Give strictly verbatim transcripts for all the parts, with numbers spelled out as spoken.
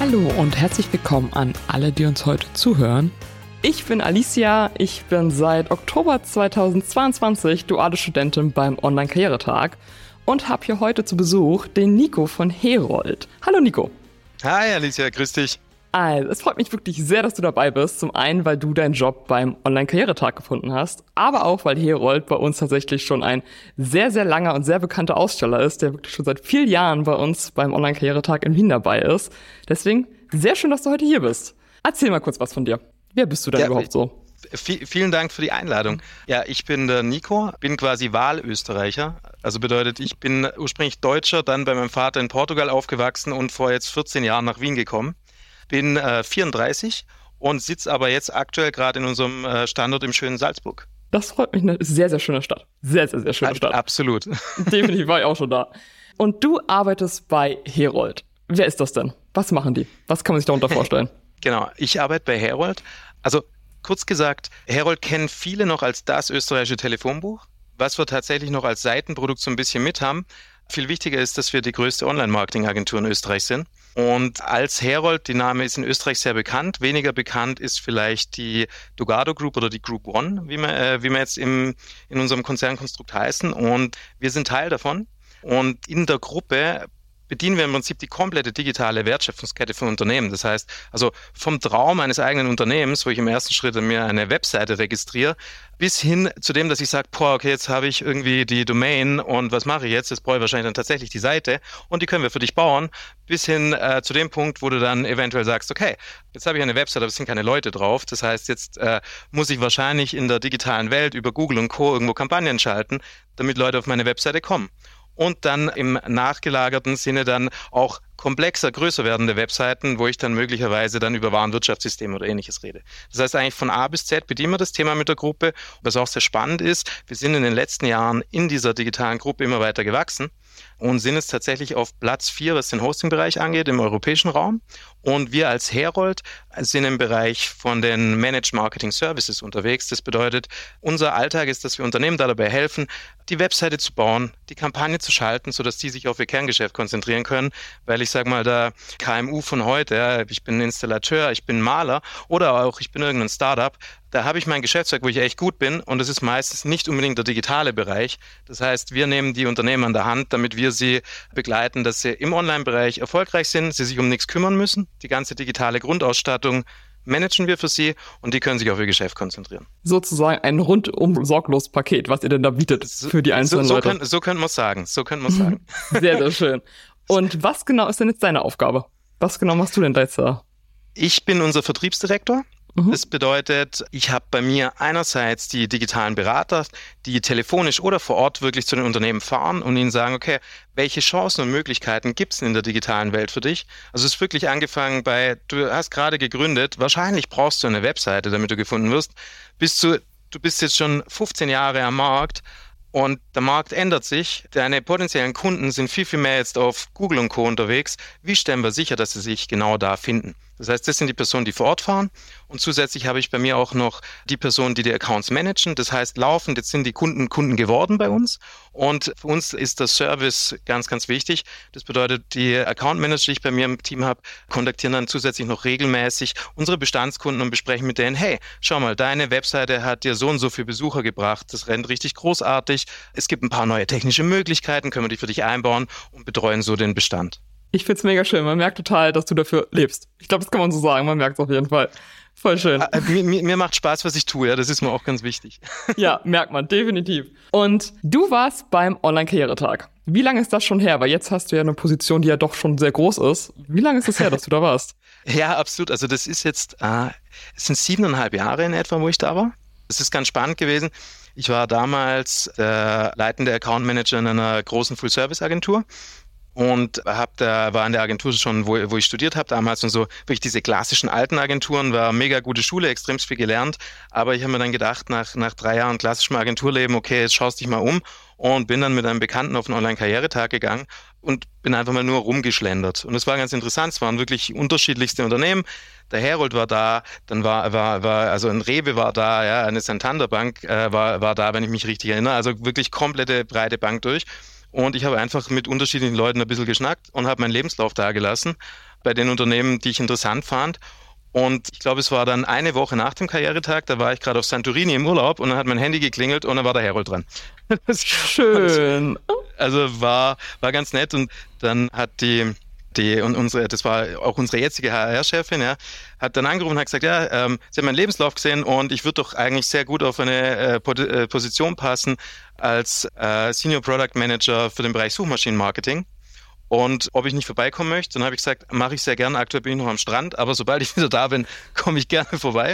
Hallo und herzlich willkommen an alle, die uns heute zuhören. Ich bin Alicia, ich bin seit Oktober zweitausendzweiundzwanzig duale Studentin beim Online-Karrieretag und habe hier heute zu Besuch den Nico von Herold. Hallo Nico. Hi Alicia, grüß dich. Also, es freut mich wirklich sehr, dass du dabei bist. Zum einen, weil du deinen Job beim Online-Karrieretag gefunden hast, aber auch, weil Herold bei uns tatsächlich schon ein sehr, sehr langer und sehr bekannter Aussteller ist, der wirklich schon seit vielen Jahren bei uns beim Online-Karrieretag in Wien dabei ist. Deswegen sehr schön, dass du heute hier bist. Erzähl mal kurz was von dir. Wer bist du denn ja, überhaupt so? V- vielen Dank für die Einladung. Ja, ich bin der Nico, bin quasi Wahlösterreicher. Also bedeutet, ich bin ursprünglich Deutscher, dann bei meinem Vater in Portugal aufgewachsen und vor jetzt vierzehn Jahren nach Wien gekommen. Bin äh, vierunddreißig und sitze aber jetzt aktuell gerade in unserem äh, Standort im schönen Salzburg. Das freut mich, eine sehr, sehr schöne Stadt. Sehr, sehr, sehr schöne Stadt. Absolut. Definitiv, war ich auch schon da. Und du arbeitest bei Herold. Wer ist das denn? Was machen die? Was kann man sich darunter vorstellen? Genau, ich arbeite bei Herold. Also kurz gesagt, Herold kennen viele noch als das österreichische Telefonbuch. Was wir tatsächlich noch als Seitenprodukt so ein bisschen mit haben. Viel wichtiger ist, dass wir die größte Online-Marketing-Agentur in Österreich sind. Und als Herold, die Name ist in Österreich sehr bekannt. Weniger bekannt ist vielleicht die Dugado Group oder die Group One, wie wir, äh, wie wir jetzt im, in unserem Konzernkonstrukt heißen. Und wir sind Teil davon. Und in der Gruppe bedienen wir im Prinzip die komplette digitale Wertschöpfungskette von Unternehmen. Das heißt, also vom Traum eines eigenen Unternehmens, wo ich im ersten Schritt mir eine Webseite registriere, bis hin zu dem, dass ich sage, boah, okay, jetzt habe ich irgendwie die Domain und was mache ich jetzt? Jetzt brauche ich wahrscheinlich dann tatsächlich die Seite und die können wir für dich bauen, bis hin äh, zu dem Punkt, wo du dann eventuell sagst, okay, jetzt habe ich eine Webseite, aber es sind keine Leute drauf. Das heißt, jetzt äh, muss ich wahrscheinlich in der digitalen Welt über Google und Co. irgendwo Kampagnen schalten, damit Leute auf meine Webseite kommen. Und dann im nachgelagerten Sinne dann auch komplexer, größer werdende Webseiten, wo ich dann möglicherweise dann über Warenwirtschaftssysteme oder Ähnliches rede. Das heißt eigentlich von A bis Z bedienen wir das Thema mit der Gruppe. Was auch sehr spannend ist, wir sind in den letzten Jahren in dieser digitalen Gruppe immer weiter gewachsen und sind jetzt tatsächlich auf Platz vier, was den Hosting-Bereich angeht, im europäischen Raum. Und wir als Herold sind im Bereich von den Managed Marketing Services unterwegs. Das bedeutet, unser Alltag ist, dass wir Unternehmen da dabei helfen, die Webseite zu bauen, die Kampagne zu schalten, sodass die sich auf ihr Kerngeschäft konzentrieren können. Weil ich sage mal, der K M U von heute, ja, ich bin Installateur, ich bin Maler oder auch ich bin irgendein Startup, da habe ich mein Geschäftszweig, wo ich echt gut bin und das ist meistens nicht unbedingt der digitale Bereich. Das heißt, wir nehmen die Unternehmen an der Hand, damit wir sie begleiten, dass sie im Online-Bereich erfolgreich sind, sie sich um nichts kümmern müssen. Die ganze digitale Grundausstattung managen wir für sie und die können sich auf ihr Geschäft konzentrieren. Sozusagen ein rundum sorglos Paket, was ihr denn da bietet für die einzelnen so, so Leute. Können, so können wir es sagen, so können wir es sagen. Sehr, sehr schön. Und was genau ist denn jetzt deine Aufgabe? Was genau machst du denn da jetzt da? Ich bin unser Vertriebsdirektor. Das bedeutet, ich habe bei mir einerseits die digitalen Berater, die telefonisch oder vor Ort wirklich zu den Unternehmen fahren und ihnen sagen, okay, welche Chancen und Möglichkeiten gibt es in der digitalen Welt für dich? Also es ist wirklich angefangen bei, du hast gerade gegründet, wahrscheinlich brauchst du eine Webseite, damit du gefunden wirst, bis zu, du bist jetzt schon fünfzehn Jahre am Markt. Und der Markt ändert sich. Deine potenziellen Kunden sind viel, viel mehr jetzt auf Google und Co. unterwegs. Wie stellen wir sicher, dass sie sich genau da finden? Das heißt, das sind die Personen, die vor Ort fahren. Und zusätzlich habe ich bei mir auch noch die Personen, die die Accounts managen. Das heißt, laufend, jetzt sind die Kunden Kunden geworden bei uns. Und für uns ist der Service ganz, ganz wichtig. Das bedeutet, die Account Manager, die ich bei mir im Team habe, kontaktieren dann zusätzlich noch regelmäßig unsere Bestandskunden und besprechen mit denen, hey, schau mal, deine Webseite hat dir so und so viele Besucher gebracht. Das rennt richtig großartig. Es gibt ein paar neue technische Möglichkeiten, können wir die für dich einbauen und betreuen so den Bestand. Ich find's mega schön. Man merkt total, dass du dafür lebst. Ich glaube, das kann man so sagen. Man merkt es auf jeden Fall. Voll schön. Äh, mir, mir macht Spaß, was ich tue. Ja, das ist mir auch ganz wichtig. Ja, merkt man, definitiv. Und du warst beim Online-Karrieretag. Wie lange ist das schon her? Weil jetzt hast du ja eine Position, die ja doch schon sehr groß ist. Wie lange ist es her, dass du da warst? Ja, absolut. Also das ist jetzt, äh, es sind siebeneinhalb Jahre in etwa, wo ich da war. Das ist ganz spannend gewesen. Ich war damals äh, leitender Account Manager in einer großen Full-Service-Agentur. Und hab da, war in der Agentur schon, wo, wo ich studiert habe damals und so, wirklich diese klassischen alten Agenturen, war mega gute Schule, extrem viel gelernt. Aber ich habe mir dann gedacht, nach, nach drei Jahren klassischem Agenturleben, okay, jetzt schaust dich mal um und bin dann mit einem Bekannten auf einen Online-Karrieretag gegangen und bin einfach mal nur rumgeschlendert. Und es war ganz interessant, es waren wirklich unterschiedlichste Unternehmen. Der Herold war da, dann war, war, war also ein Rewe war da, ja, eine Santander Bank äh, war, war da, wenn ich mich richtig erinnere. Also wirklich komplette breite Bank durch. Und ich habe einfach mit unterschiedlichen Leuten ein bisschen geschnackt und habe meinen Lebenslauf dagelassen bei den Unternehmen, die ich interessant fand. Und ich glaube, es war dann eine Woche nach dem Karrieretag, da war ich gerade auf Santorini im Urlaub und dann hat mein Handy geklingelt und dann war der Herold dran. Schön. Also war, war ganz nett und dann hat die, die und unsere, das war auch unsere jetzige H R-Chefin, ja, hat dann angerufen und hat gesagt, ja, ähm, sie hat meinen Lebenslauf gesehen und ich würde doch eigentlich sehr gut auf eine äh, Position passen als äh, Senior Product Manager für den Bereich Suchmaschinenmarketing. Und ob ich nicht vorbeikommen möchte, dann habe ich gesagt, mache ich sehr gerne. Aktuell bin ich noch am Strand, aber sobald ich wieder da bin, komme ich gerne vorbei.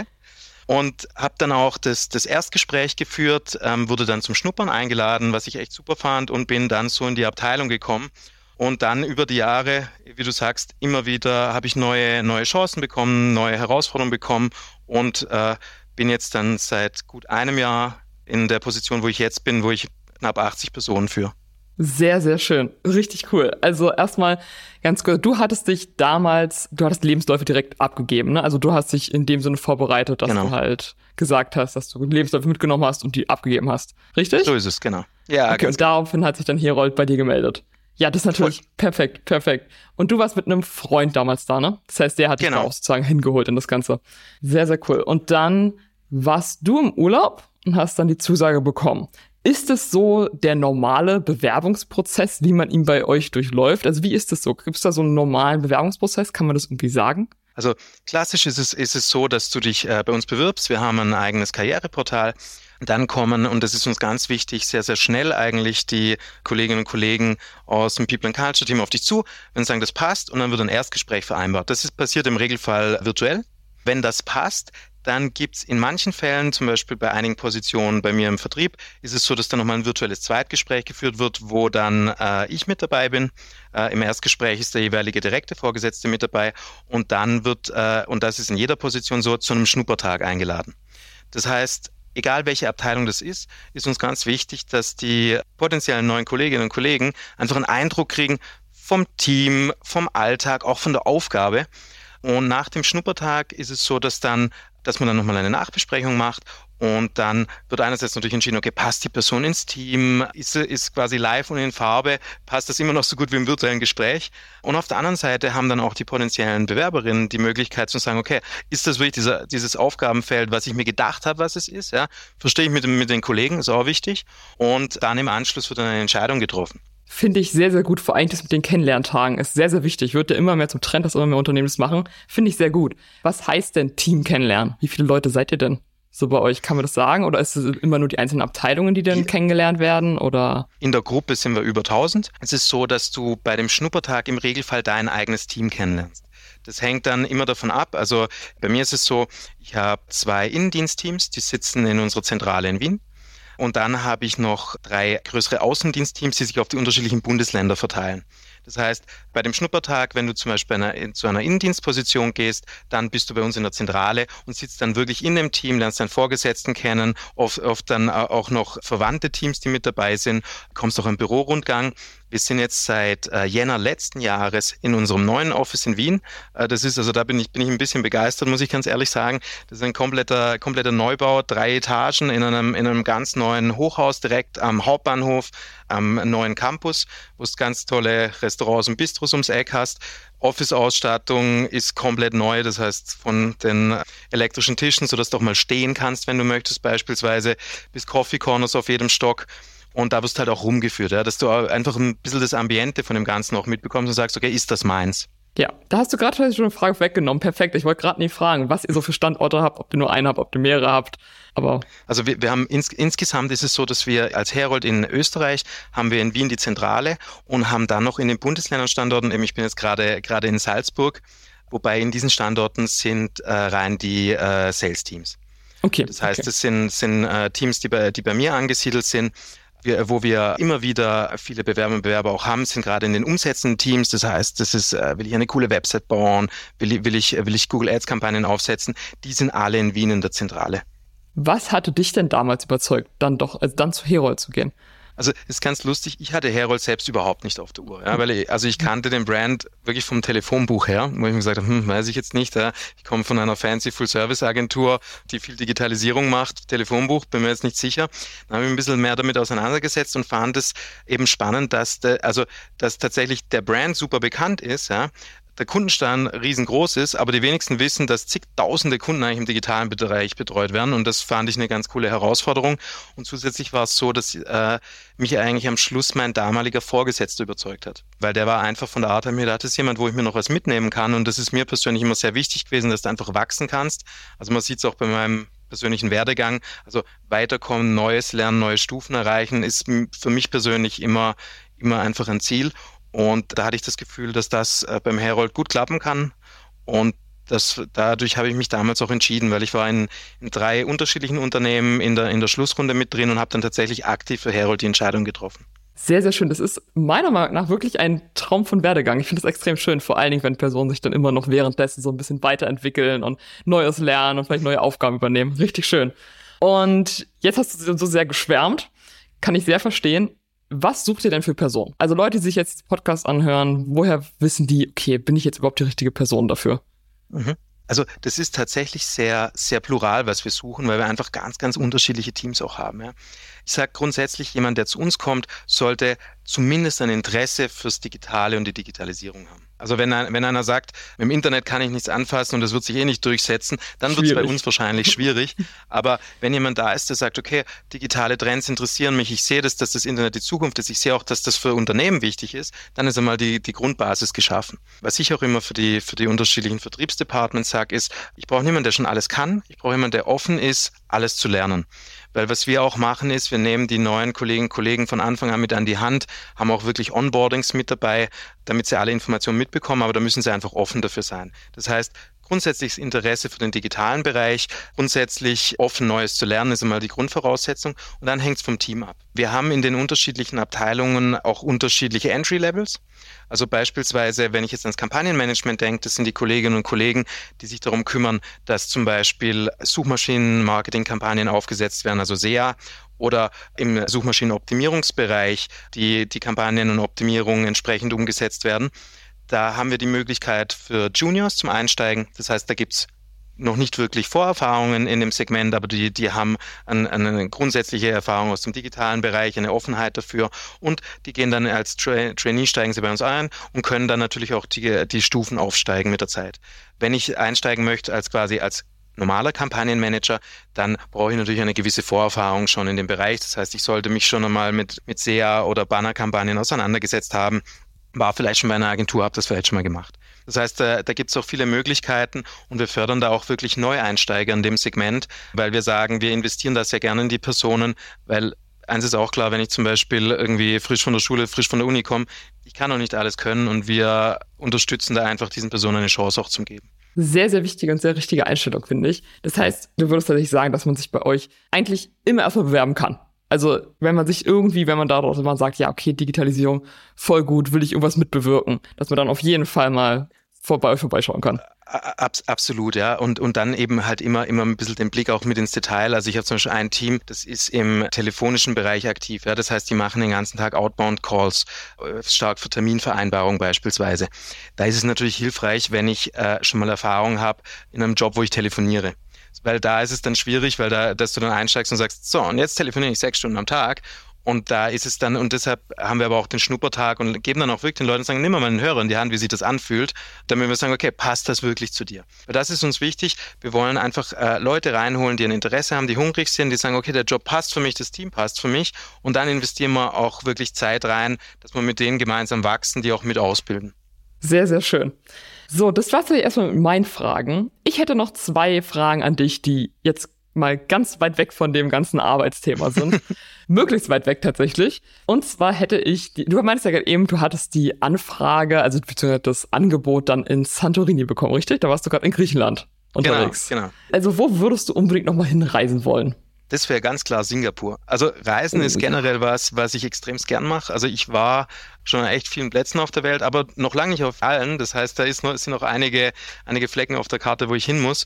Und habe dann auch das, das Erstgespräch geführt, ähm, wurde dann zum Schnuppern eingeladen, was ich echt super fand und bin dann so in die Abteilung gekommen. Und dann über die Jahre, wie du sagst, immer wieder habe ich neue, neue Chancen bekommen, neue Herausforderungen bekommen und äh, bin jetzt dann seit gut einem Jahr in der Position, wo ich jetzt bin, wo ich knapp achtzig Personen führe. Sehr, sehr schön. Richtig cool. Also erstmal ganz kurz, du hattest dich damals, du hattest Lebensläufe direkt abgegeben, ne? Also du hast dich in dem Sinne vorbereitet, dass genau. du halt gesagt hast, dass du Lebensläufe mitgenommen hast und die abgegeben hast. Richtig? So ist es, genau. Ja, okay, und daraufhin hat sich dann Herold bei dir gemeldet. Ja, das ist natürlich Voll. perfekt, perfekt. Und du warst mit einem Freund damals da, ne? Das heißt, der hat dich genau. da auch sozusagen hingeholt in das Ganze. Sehr, sehr cool. Und dann warst du im Urlaub und hast dann die Zusage bekommen. Ist es so der normale Bewerbungsprozess, wie man ihn bei euch durchläuft? Also wie ist das so? Gibt es da so einen normalen Bewerbungsprozess? Kann man das irgendwie sagen? Also klassisch ist es, ist es so, dass du dich äh, bei uns bewirbst. Wir haben ein eigenes Karriereportal. Dann kommen, und das ist uns ganz wichtig, sehr, sehr schnell eigentlich die Kolleginnen und Kollegen aus dem People and Culture Team auf dich zu, wenn sie sagen, das passt, und dann wird ein Erstgespräch vereinbart. Das ist passiert im Regelfall virtuell. Wenn das passt, dann gibt's in manchen Fällen, zum Beispiel bei einigen Positionen bei mir im Vertrieb, ist es so, dass dann nochmal ein virtuelles Zweitgespräch geführt wird, wo dann äh, ich mit dabei bin. Äh, Im Erstgespräch ist der jeweilige direkte Vorgesetzte mit dabei und dann wird, äh, und das ist in jeder Position so, zu einem Schnuppertag eingeladen. Das heißt, egal welche Abteilung das ist, ist uns ganz wichtig, dass die potenziellen neuen Kolleginnen und Kollegen einfach einen Eindruck kriegen vom Team, vom Alltag, auch von der Aufgabe. Und nach dem Schnuppertag ist es so, dass dann, dass man dann nochmal eine Nachbesprechung macht und dann wird einerseits natürlich entschieden, okay, passt die Person ins Team, ist, ist quasi live und in Farbe, passt das immer noch so gut wie im virtuellen Gespräch. Und auf der anderen Seite haben dann auch die potenziellen Bewerberinnen die Möglichkeit zu sagen, okay, ist das wirklich dieser, dieses Aufgabenfeld, was ich mir gedacht habe, was es ist, ja? Verstehe ich mit, mit den Kollegen, ist auch wichtig. Und dann im Anschluss wird dann eine Entscheidung getroffen. Finde ich sehr, sehr gut. Vor allem das mit den Kennenlerntagen ist sehr, sehr wichtig. Wird ja immer mehr zum Trend, dass immer mehr Unternehmen das machen. Finde ich sehr gut. Was heißt denn Team kennenlernen? Wie viele Leute seid ihr denn so bei euch? Kann man das sagen? Oder ist es immer nur die einzelnen Abteilungen, die dann kennengelernt werden? Oder? In der Gruppe sind wir über tausend. Es ist so, dass du bei dem Schnuppertag im Regelfall dein eigenes Team kennenlernst. Das hängt dann immer davon ab. Also bei mir ist es so, ich habe zwei Innendienstteams, die sitzen in unserer Zentrale in Wien. Und dann habe ich noch drei größere Außendienstteams, die sich auf die unterschiedlichen Bundesländer verteilen. Das heißt, bei dem Schnuppertag, wenn du zum Beispiel einer, zu einer Innendienstposition gehst, dann bist du bei uns in der Zentrale und sitzt dann wirklich in dem Team, lernst deinen Vorgesetzten kennen, oft, oft dann auch noch verwandte Teams, die mit dabei sind, kommst auch im Bürorundgang. Wir sind jetzt seit äh, Jänner letzten Jahres in unserem neuen Office in Wien. Äh, das ist, also da bin ich, bin ich ein bisschen begeistert, muss ich ganz ehrlich sagen. Das ist ein kompletter, kompletter Neubau, drei Etagen in einem, in einem ganz neuen Hochhaus direkt am Hauptbahnhof, am neuen Campus, wo es ganz tolle Restaurants und Bistros ums Eck hast. Office-Ausstattung ist komplett neu, das heißt von den elektrischen Tischen, sodass du auch mal stehen kannst, wenn du möchtest, beispielsweise, bis Coffee Corners auf jedem Stock. Und da wirst du halt auch rumgeführt, ja, dass du einfach ein bisschen das Ambiente von dem Ganzen auch mitbekommst und sagst, okay, ist das meins? Ja, da hast du gerade schon eine Frage weggenommen. Perfekt. Ich wollte gerade nie fragen, was ihr so für Standorte habt, ob ihr nur einen habt, ob ihr mehrere habt. Aber also wir, wir haben ins, insgesamt ist es so, dass wir als Herold in Österreich haben wir in Wien die Zentrale und haben dann noch in den Bundesländern Standorten, eben ich bin jetzt gerade gerade in Salzburg, wobei in diesen Standorten sind äh, rein die äh, Sales-Teams. Okay. Das heißt, okay. das sind, sind äh, Teams, die bei, die bei mir angesiedelt sind. Wir, wo wir immer wieder viele Bewerber und Bewerber auch haben, sind gerade in den umsetzenden Teams. Das heißt, das ist, äh, will ich eine coole Website bauen, will ich, will ich, will ich Google Ads Kampagnen aufsetzen. Die sind alle in Wien in der Zentrale. Was hatte dich denn damals überzeugt, dann doch, also dann zu Herold zu gehen? Also ist ganz lustig, ich hatte Herold selbst überhaupt nicht auf der Uhr. Ja, weil ich, also ich kannte den Brand wirklich vom Telefonbuch her, wo ich mir gesagt habe, hm, weiß ich jetzt nicht. Ja. Ich komme von einer fancy Full-Service-Agentur, die viel Digitalisierung macht, Telefonbuch, bin mir jetzt nicht sicher. Dann habe ich mich ein bisschen mehr damit auseinandergesetzt und fand es eben spannend, dass, de, also, dass tatsächlich der Brand super bekannt ist, ja. Der Kundenstamm riesengroß ist, aber die wenigsten wissen, dass zigtausende Kunden eigentlich im digitalen Bereich betreut werden und das fand ich eine ganz coole Herausforderung und zusätzlich war es so, dass äh, mich eigentlich am Schluss mein damaliger Vorgesetzter überzeugt hat, weil der war einfach von der Art her mir, da ist jemand, wo ich mir noch was mitnehmen kann und das ist mir persönlich immer sehr wichtig gewesen, dass du einfach wachsen kannst. Also man sieht es auch bei meinem persönlichen Werdegang, also weiterkommen, Neues lernen, neue Stufen erreichen, ist für mich persönlich immer, immer einfach ein Ziel. Und da hatte ich das Gefühl, dass das beim Herold gut klappen kann. Und das, dadurch habe ich mich damals auch entschieden, weil ich war in, in drei unterschiedlichen Unternehmen in der, in der Schlussrunde mit drin und habe dann tatsächlich aktiv für Herold die Entscheidung getroffen. Sehr, sehr schön. Das ist meiner Meinung nach wirklich ein Traum von Werdegang. Ich finde das extrem schön, vor allen Dingen, wenn Personen sich dann immer noch währenddessen so ein bisschen weiterentwickeln und Neues lernen und vielleicht neue Aufgaben übernehmen. Richtig schön. Und jetzt hast du so sehr geschwärmt. Kann ich sehr verstehen. Was sucht ihr denn für Personen? Also Leute, die sich jetzt den Podcast anhören, woher wissen die, okay, bin ich jetzt überhaupt die richtige Person dafür? Mhm. Also das ist tatsächlich sehr, sehr plural, was wir suchen, weil wir einfach ganz, ganz unterschiedliche Teams auch haben. Ja. Ich sage grundsätzlich, jemand, der zu uns kommt, sollte zumindest ein Interesse fürs Digitale und die Digitalisierung haben. Also wenn, wenn einer sagt, im Internet kann ich nichts anfassen und das wird sich eh nicht durchsetzen, dann wird es bei uns wahrscheinlich schwierig. Aber wenn jemand da ist, der sagt, okay, digitale Trends interessieren mich, ich sehe das, dass das Internet die Zukunft ist, ich sehe auch, dass das für Unternehmen wichtig ist, dann ist einmal die, die Grundbasis geschaffen. Was ich auch immer für die, für die unterschiedlichen Vertriebsdepartments sage, ist, ich brauche niemanden, der schon alles kann, ich brauche jemanden, der offen ist, alles zu lernen. Weil was wir auch machen ist, wir nehmen die neuen Kolleginnen und Kollegen von Anfang an mit an die Hand, haben auch wirklich Onboardings mit dabei, damit sie alle Informationen mitbekommen, aber da müssen sie einfach offen dafür sein. Das heißt, grundsätzliches Interesse für den digitalen Bereich, grundsätzlich offen Neues zu lernen, ist einmal die Grundvoraussetzung und dann hängt es vom Team ab. Wir haben in den unterschiedlichen Abteilungen auch unterschiedliche Entry-Levels. Also beispielsweise, wenn ich jetzt ans Kampagnenmanagement denke, das sind die Kolleginnen und Kollegen, die sich darum kümmern, dass zum Beispiel Suchmaschinen-Marketing-Kampagnen aufgesetzt werden, also S E A, oder im Suchmaschinenoptimierungsbereich die, die Kampagnen und Optimierungen entsprechend umgesetzt werden. Da haben wir die Möglichkeit für Juniors zum Einsteigen. Das heißt, da gibt's noch nicht wirklich Vorerfahrungen in dem Segment, aber die, die haben eine, eine grundsätzliche Erfahrung aus dem digitalen Bereich, eine Offenheit dafür und die gehen dann als Tra- Trainee, steigen sie bei uns ein und können dann natürlich auch die, die Stufen aufsteigen mit der Zeit. Wenn ich einsteigen möchte als quasi als normaler Kampagnenmanager, dann brauche ich natürlich eine gewisse Vorerfahrung schon in dem Bereich. Das heißt, ich sollte mich schon einmal mit, mit S E A oder Bannerkampagnen auseinandergesetzt haben, war vielleicht schon bei einer Agentur, habe das vielleicht schon mal gemacht. Das heißt, da, da gibt es auch viele Möglichkeiten und wir fördern da auch wirklich Neueinsteiger in dem Segment, weil wir sagen, wir investieren da sehr gerne in die Personen, weil eins ist auch klar, wenn ich zum Beispiel irgendwie frisch von der Schule, frisch von der Uni komme, ich kann noch nicht alles können und wir unterstützen da einfach diesen Personen eine Chance auch zu geben. Sehr, sehr wichtige und sehr richtige Einstellung, finde ich. Das heißt, du würdest tatsächlich sagen, dass man sich bei euch eigentlich immer erstmal bewerben kann. Also wenn man sich irgendwie, wenn man daraus immer sagt, ja, okay, Digitalisierung, voll gut, will ich irgendwas mitbewirken, dass man dann auf jeden Fall mal vor, bei euch vorbeischauen kann. Abs- absolut, ja. Und, und dann eben halt immer, immer ein bisschen den Blick auch mit ins Detail. Also ich habe zum Beispiel ein Team, das ist im telefonischen Bereich aktiv. Ja. Das heißt, die machen den ganzen Tag Outbound-Calls, stark für Terminvereinbarung beispielsweise. Da ist es natürlich hilfreich, wenn ich äh, schon mal Erfahrung habe in einem Job, wo ich telefoniere. Weil da ist es dann schwierig, weil da, dass du dann einsteigst und sagst, so, und jetzt telefoniere ich sechs Stunden am Tag. Und da ist es dann, und deshalb haben wir aber auch den Schnuppertag und geben dann auch wirklich den Leuten und sagen, nimm mal einen Hörer in die Hand, wie sich das anfühlt, damit wir sagen, okay, passt das wirklich zu dir? Weil das ist uns wichtig. Wir wollen einfach äh, Leute reinholen, die ein Interesse haben, die hungrig sind, die sagen, okay, der Job passt für mich, das Team passt für mich. Und dann investieren wir auch wirklich Zeit rein, dass wir mit denen gemeinsam wachsen, die auch mit ausbilden. Sehr, sehr schön. So, das war's ja erstmal mit meinen Fragen. Ich hätte noch zwei Fragen an dich, die jetzt mal ganz weit weg von dem ganzen Arbeitsthema sind. Möglichst weit weg tatsächlich. Und zwar hätte ich, die, du meinst ja gerade eben, du hattest die Anfrage, also beziehungsweise das Angebot dann in Santorini bekommen, richtig? Da warst du gerade in Griechenland unterwegs. Genau, genau. Also wo würdest du unbedingt nochmal hinreisen wollen? Das wäre ganz klar Singapur. Also Reisen oh, ist generell ja. was, was ich extremst gern mache. Also ich war schon an echt vielen Plätzen auf der Welt, aber noch lange nicht auf allen. Das heißt, da ist noch, sind noch einige, einige Flecken auf der Karte, wo ich hin muss.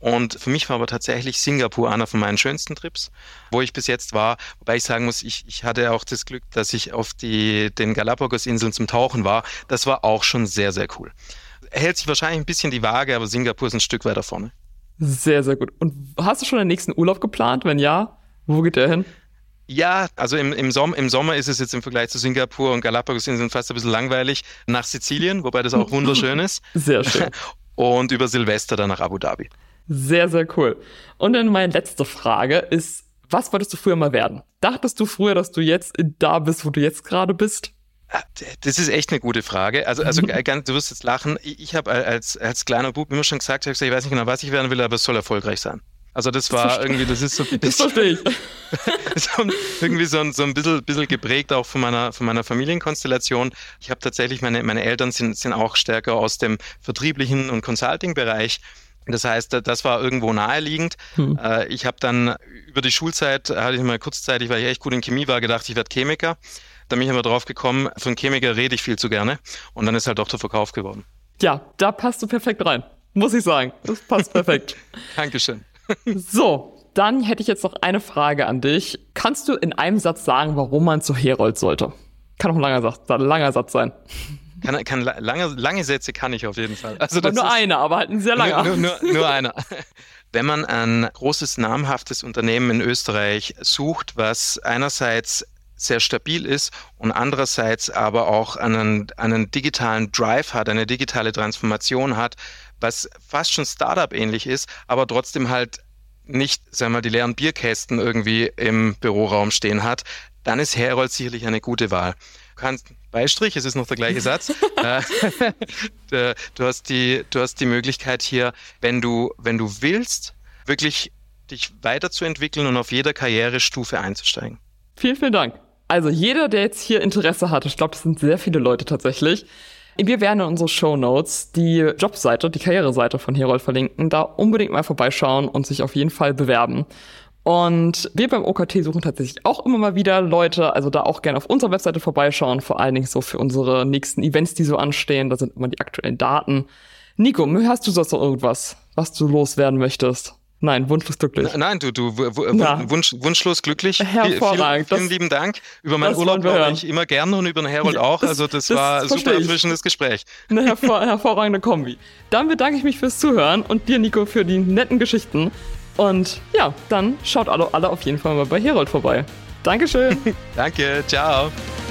Und für mich war aber tatsächlich Singapur einer von meinen schönsten Trips, wo ich bis jetzt war. Wobei ich sagen muss, ich, ich hatte auch das Glück, dass ich auf die, den Galapagos-Inseln zum Tauchen war. Das war auch schon sehr, sehr cool. Hält sich wahrscheinlich ein bisschen die Waage, aber Singapur ist ein Stück weiter vorne. Sehr, sehr gut. Und hast du schon den nächsten Urlaub geplant? Wenn ja, wo geht der hin? Ja, also im, im, Som- im Sommer ist es jetzt im Vergleich zu Singapur und Galapagos-Inseln fast ein bisschen langweilig, nach Sizilien, wobei das auch wunderschön ist. Sehr schön. Und über Silvester dann nach Abu Dhabi. Sehr, sehr cool. Und dann meine letzte Frage ist, was wolltest du früher mal werden? Dachtest du früher, dass du jetzt da bist, wo du jetzt gerade bist? Das ist echt eine gute Frage. Also, also ganz, du wirst jetzt lachen. Ich, ich habe als, als kleiner Bub immer schon gesagt, ich, gesagt, ich weiß nicht genau, was ich werden will, aber es soll erfolgreich sein. Also das war das irgendwie, das ist so ein bisschen, das verstehe ich. so irgendwie so ein, so ein bisschen, bisschen geprägt auch von meiner, von meiner Familienkonstellation. Ich habe tatsächlich, meine, meine Eltern sind, sind auch stärker aus dem vertrieblichen und Consulting-Bereich. Das heißt, das war irgendwo naheliegend. Hm. Ich habe dann über die Schulzeit, hatte ich mal kurzzeitig, weil ich echt gut in Chemie war, gedacht, ich werde Chemiker. Da bin ich aber drauf gekommen, für einen Chemiker rede ich viel zu gerne. Und dann ist halt doch der Verkauf geworden. Ja, da passt du perfekt rein, muss ich sagen. Das passt perfekt. Dankeschön. So, dann hätte ich jetzt noch eine Frage an dich. Kannst du in einem Satz sagen, warum man zu Herold sollte? Kann auch ein langer Satz, ein langer Satz sein. Kann, kann lange, lange Sätze kann ich auf jeden Fall. Also aber das nur ist, einer, aber halt ein sehr langer. Nur, nur, nur, nur einer. Wenn man ein großes, namhaftes Unternehmen in Österreich sucht, was einerseits sehr stabil ist und andererseits aber auch einen, einen digitalen Drive hat, eine digitale Transformation hat, was fast schon Startup-ähnlich ist, aber trotzdem halt nicht, sagen wir mal, die leeren Bierkästen irgendwie im Büroraum stehen hat, dann ist Herold sicherlich eine gute Wahl. Du kannst, Beistrich, es ist noch der gleiche Satz, du hast die, du hast die Möglichkeit hier, wenn du, wenn du willst, wirklich dich weiterzuentwickeln und auf jeder Karrierestufe einzusteigen. Vielen, vielen Dank. Also jeder, der jetzt hier Interesse hat, ich glaube, das sind sehr viele Leute tatsächlich, wir werden in unsere Shownotes die Jobseite, die Karriereseite von Herold verlinken, da unbedingt mal vorbeischauen und sich auf jeden Fall bewerben. Und wir beim O K T suchen tatsächlich auch immer mal wieder Leute, also da auch gerne auf unserer Webseite vorbeischauen, vor allen Dingen so für unsere nächsten Events, die so anstehen, da sind immer die aktuellen Daten. Nico, hast du sonst noch irgendwas, was du loswerden möchtest? Nein, wunschlos glücklich. Nein, du, du w- Wunsch, wunschlos glücklich. Hervorragend. Vielen, vielen lieben Dank. Über meinen Urlaub höre ich immer gerne und über den Herold ja, auch. Das, also das, das war ein super erfrischendes Gespräch. Eine hervor- hervorragende Kombi. Dann bedanke ich mich fürs Zuhören und dir, Nico, für die netten Geschichten. Und ja, dann schaut alle, alle auf jeden Fall mal bei Herold vorbei. Dankeschön. Danke, ciao.